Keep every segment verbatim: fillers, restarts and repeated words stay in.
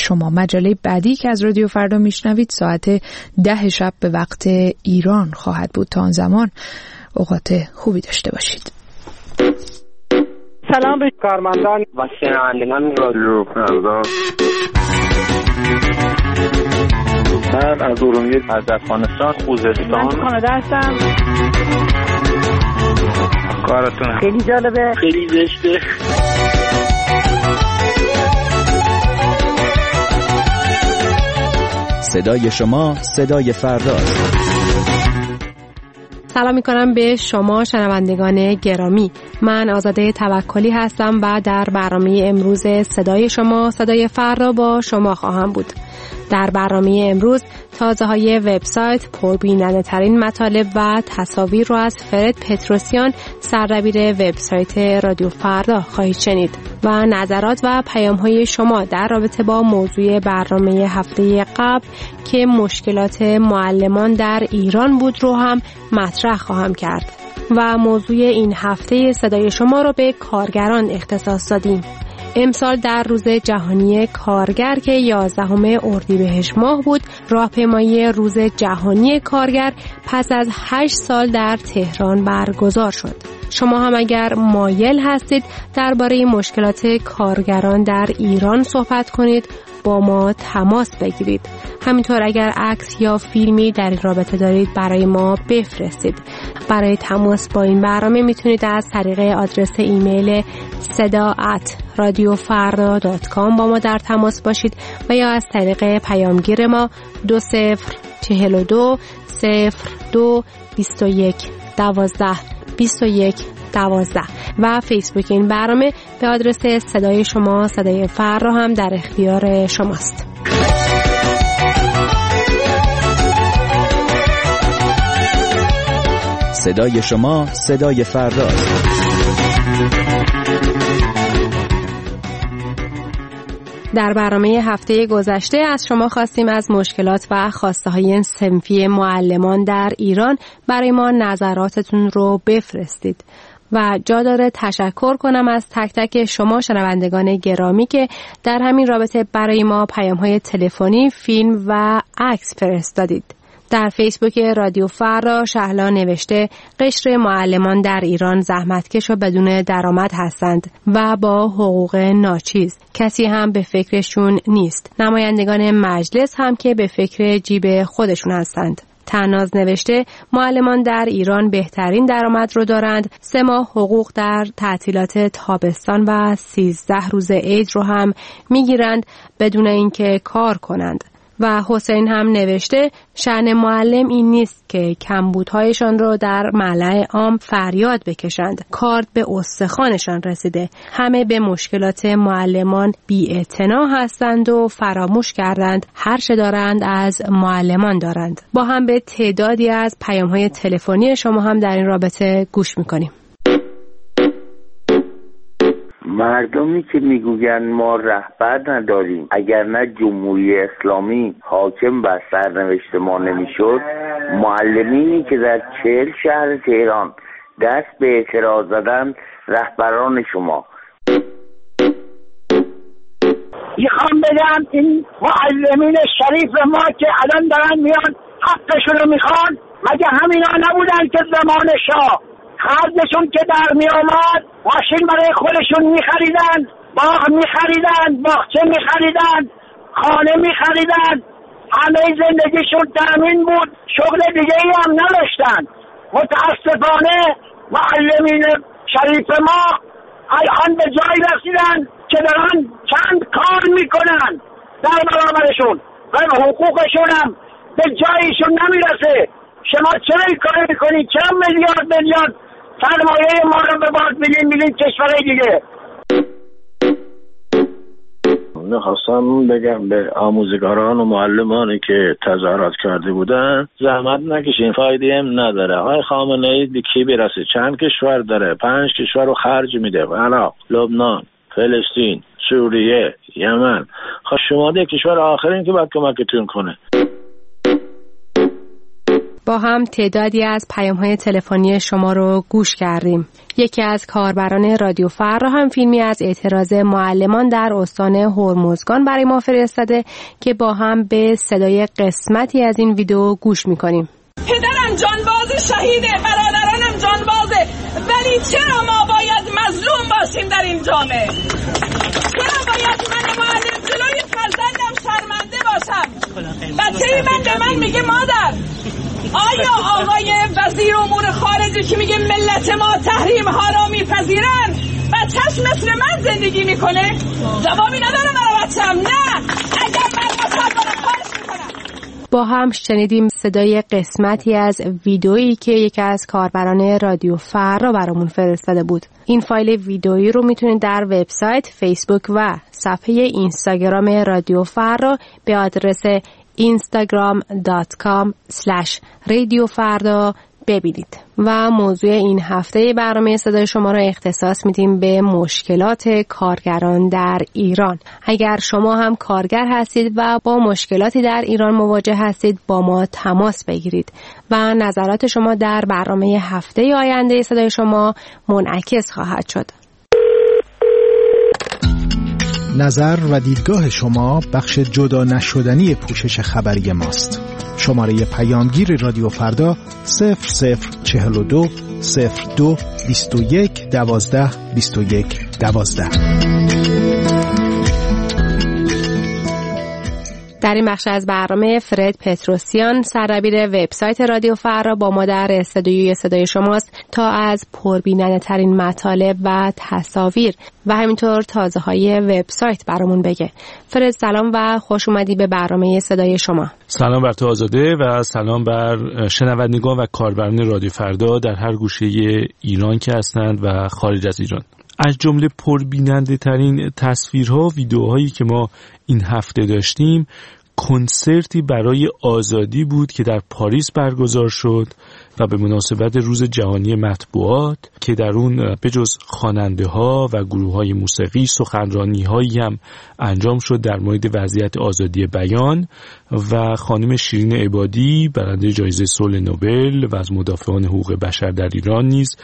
شما. مجله بعدی که از رادیو فردا میشنوید ساعت ده شب به وقت ایران خواهد بود. تا آن زمان اوقات خوبی داشته باشید. سلام به کارمندان و شنوندگان رادیو فردا. من از ارومیه، از افغانستان، خوزستان. من کانادا هستم. کارتون خیلی جالبه، خیلی زشته. صدای شما صدای فرداست. سلام میکنم به شما شنوندگان گرامی. من آزاده توکلی هستم و در برنامه امروز صدای شما صدای فردا با شما خواهم بود. در برنامه امروز تازه های وبسایت، پربیننده ترین مطالب و تصاویر رو از فرد پتروسیان، سردبیر وبسایت رادیو فردا خواهید شنید و نظرات و پیام های شما در رابطه با موضوع برنامه هفته قبل که مشکلات معلمان در ایران بود رو هم مطرح خواهم کرد و موضوع این هفته صدای شما رو به کارگران اختصاص دادیم. امسال در روز جهانی کارگر که یازدهم اردیبهشت ماه بود، راهپیمایی روز جهانی کارگر پس از هشت سال در تهران برگزار شد. شما هم اگر مایل هستید درباره مشکلات کارگران در ایران صحبت کنید، با ما تماس بگیرید. همینطور اگر عکس یا فیلمی در این رابطه دارید برای ما بفرستید. برای تماس با این برنامه میتونید از طریق آدرس ایمیل صدا ات رادیو فردا دات کام با ما در تماس باشید و یا از طریق پیامگیر ما دو صفر چهل و دو صفر دو بیست و یک دوازده بیست و یک دوازده و فیسبوک این برنامه به آدرس صدای شما صدای فردا هم در اختیار شماست. صدای شما صدای فرداست. در برنامه هفته گذشته از شما خواستیم از مشکلات و خواسته‌های صنفی معلمان در ایران برای ما نظراتتون رو بفرستید و جا داره تشکر کنم از تک تک شما شنوندگان گرامی که در همین رابطه برای ما پیام‌های تلفنی، فیلم و عکس فرستادید. در فیسبوک رادیو فردا شهلا نوشته قشر معلمان در ایران زحمتکش و بدون درآمد هستند و با حقوق ناچیز. کسی هم به فکرشون نیست. نمایندگان مجلس هم که به فکر جیب خودشون هستند. تناز نوشته معلمان در ایران بهترین درآمد رو دارند. سه ماه حقوق در تعطیلات تابستان و سیزده روز عید رو هم میگیرند بدون اینکه کار کنند. و حسین هم نوشته شأن معلم این نیست که کمبودهایشان رو در ملأ عام فریاد بکشند. کارد به استخوانشان رسیده. همه به مشکلات معلمان بی‌اعتنا هستند و فراموش کردند هر چه دارند از معلمان دارند. با هم به تعدادی از پیام‌های تلفنی شما هم در این رابطه گوش می‌کنیم. مردمی که میگویند ما رهبر نداریم، اگر نه جمهوری اسلامی حاکم بر سرنوشت ما نمیشد، معلمینی که در چهل شهر تهران دست به اعتراض زدن رهبران شما. میخوام بگم این معلمین شریف ما که الان دارن میان حقشون رو میخوان، مگه همینا نبودن که زمان شاه خرجشون که در می آمد ماشین برای خودشون می خریدن، باغ می خریدن، باغچه می خریدن، خانه می خریدن، همه زندگیشون تامین بود، شغل دیگه ای هم نداشتن. متاسفانه معلمین شریف ما الان به جایی رسیدن که دارن چند کار می کنن در برابرشون و حقوقشون هم به جایشون نمی رسه. شما چرا این کار می کنید؟ چرا میلیارد میلیارد سرمایه ما رو به باد میدین میدین کشورهای دیگه؟ میخواستم بگم به آموزگاران و معلمانی که تظاهرات کرده بودن زحمت نکشین، فایده هم نداره. های خامنه ای به کی برسه؟ چند کشور داره؟ پنج کشور رو خرج میده، عراق، لبنان، فلسطین، سوریه، یمن. خب شما ده کشور آخرین که باید کمکتون کنه. با هم تعدادی از پیام‌های تلفنی شما رو گوش کردیم. یکی از کاربران رادیو فردا هم فیلمی از اعتراض معلمان در استان هرمزگان برای ما فرستاده که با هم به صدای قسمتی از این ویدیو گوش می‌کنیم. پدرم جانباز شهیده، برادرانم جانبازه، ولی چرا ما باید مظلوم باشیم در این جامعه؟ چرا باید من معلم جلوی فرزندم شرمنده باشم؟ بچه من به من میگه مادر، آیا آقای وزیر امور خارجه که میگه ملت ما تحریم ها را میپذیرن بچهش مثل من زندگی میکنه؟ جوابی نداره برای بچه‌م. نه، اگر من مصابره کارش میکنم. با هم شنیدیم صدای قسمتی از ویدئویی که یکی از کاربران رادیو فردا برامون فرستاده بود. این فایل ویدئویی رو میتونید در وبسایت، فیسبوک و صفحه اینستاگرام رادیو فردا به آدرس اینستاگرام دات کام اسلش رادیو فردا ببینید. و موضوع این هفته برنامه صدای شما را اختصاص میدیم به مشکلات کارگران در ایران. اگر شما هم کارگر هستید و با مشکلاتی در ایران مواجه هستید با ما تماس بگیرید و نظرات شما در برنامه هفته آینده صدای شما منعکس خواهد شد. نظر و دیدگاه شما بخش جدا نشدنی پوشش خبری ماست. شماره پیامگیر رادیو فردا صفر صفر چهل و دو صفر دو بیست و یک دوازده بیست و یک دوازده. در این بخش از برنامه فرد پتروسیان سردبیر وبسایت رادیو فردا با ما در استودیوی صدای شماست تا از پربیننده ترین مطالب و تصاویر و همینطور تازه های وبسایت برامون بگه. فرد سلام و خوش اومدی به برنامه صدای شما. سلام بر تو آزاده و سلام بر شنوندگان و کاربران رادیو فردا در هر گوشه ایران که هستند و خارج از ایران. از جمله پربیننده ترین تصویرها و ویدیوهایی که ما این هفته داشتیم کنسرتی برای آزادی بود که در پاریس برگزار شد و به مناسبت روز جهانی مطبوعات که در اون بجز خواننده ها و گروه های موسیقی سخنرانی هایی هم انجام شد در مورد وضعیت آزادی بیان و خانم شیرین عبادی برنده جایزه صلح نوبل و از مدافعان حقوق بشر در ایران نیز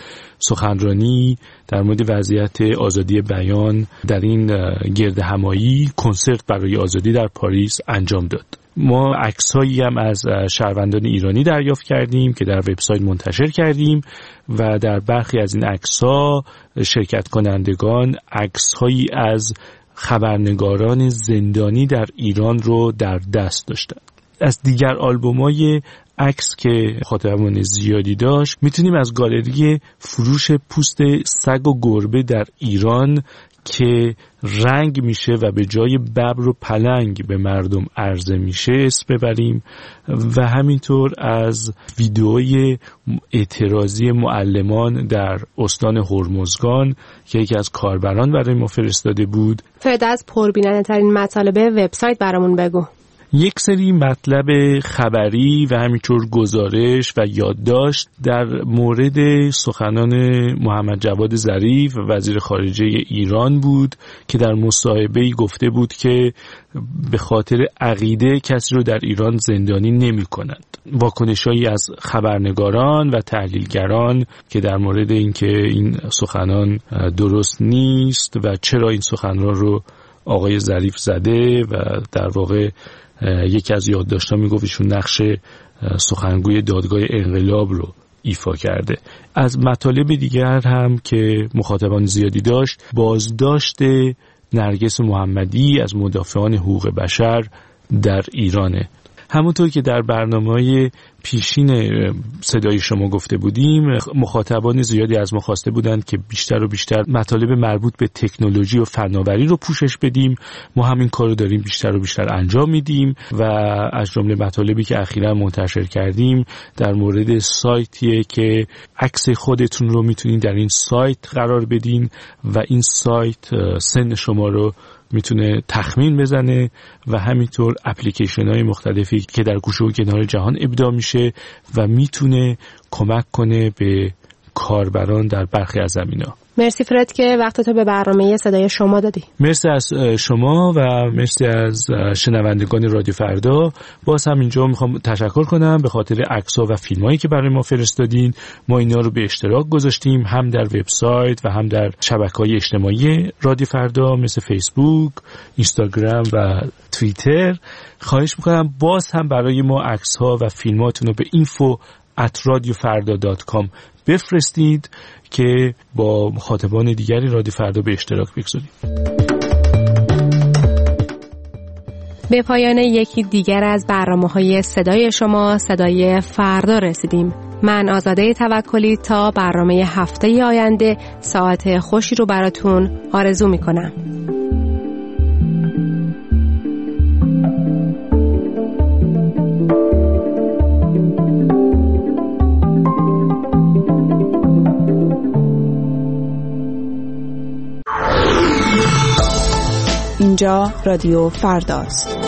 سخنرانی در مورد وضعیت آزادی بیان در این گردهمایی کنسرت برای آزادی در پاریس انجام داد. ما عکسایی هم از شهروندان ایرانی دریافت کردیم که در وبسایت منتشر کردیم و در برخی از این عکس‌ها شرکت کنندگان عکس‌هایی از خبرنگاران زندانی در ایران رو در دست داشتند. از دیگر آلبوم‌های عکس که مخاطبان زیادی داشت میتونیم از گالری فروش پوست سگ و گربه در ایران که رنگ میشه و به جای ببر و پلنگ به مردم عرضه میشه اسم ببریم و همینطور از ویدئوی اعتراضی معلمان در استان هرمزگان که یکی از کاربران برای ما فرستاده بود. فرد از پربیننده ترین مطالب وبسایت برامون بگو. یک سری مطلب خبری و همینطور گزارش و یادداشت در مورد سخنان محمد جواد ظریف وزیر خارجه ایران بود که در مصاحبه‌ای گفته بود که به خاطر عقیده کسی رو در ایران زندانی نمی کنند. واکنش‌هایی از خبرنگاران و تحلیلگران که در مورد اینکه این سخنان درست نیست و چرا این سخنان رو آقای ظریف زده و در واقع یکی از یادداشت‌ها میگفت ایشون نقش سخنگوی دادگاه انقلاب رو ایفا کرده. از مطالب دیگر هم که مخاطبان زیادی داشت بازداشت نرگس محمدی از مدافعان حقوق بشر در ایرانه. همونطور که در برنامه‌های پیشین صدای شما گفته بودیم مخاطبان زیادی از ما خواسته بودند که بیشتر و بیشتر مطالب مربوط به تکنولوژی و فناوری رو پوشش بدیم. ما همین کار رو داریم بیشتر و بیشتر انجام میدیم و از جمله مطالبی که اخیراً منتشر کردیم در مورد سایتیه که عکس خودتون رو میتونید در این سایت قرار بدین و این سایت سن شما رو میتونه تخمین بزنه و همینطور اپلیکیشن های مختلفی که در گوشه و کنار جهان ابداع میشه و میتونه کمک کنه به کاربران در برخی از زمینه‌ها. مرسی فرد که وقتتو به برنامه صدای شما دادی. مرسی از شما و مرسی از شنوندگان رادیو فردا. باز هم اینجا میخوام تشکر کنم به خاطر عکس‌ها و فیلمایی که برای ما فرستادین. ما اینا رو به اشتراک گذاشتیم هم در وبسایت و هم در شبکه‌های اجتماعی رادیو فردا مثل فیسبوک، اینستاگرام و توییتر. خواهش میکنم باز هم برای ما عکس‌ها و فیلماتون رو به اینفو ات رادیو فردا دات کام بفرستید که با مخاطبان دیگری رادیو فردا به اشتراک بگذاریم. به پایان یکی دیگر از برنامه‌های صدای شما صدای فردا رسیدیم. من آزاده توکلی تا برنامه هفته آینده ساعت خوشی رو براتون آرزو میکنم. اینجا رادیو فرداست.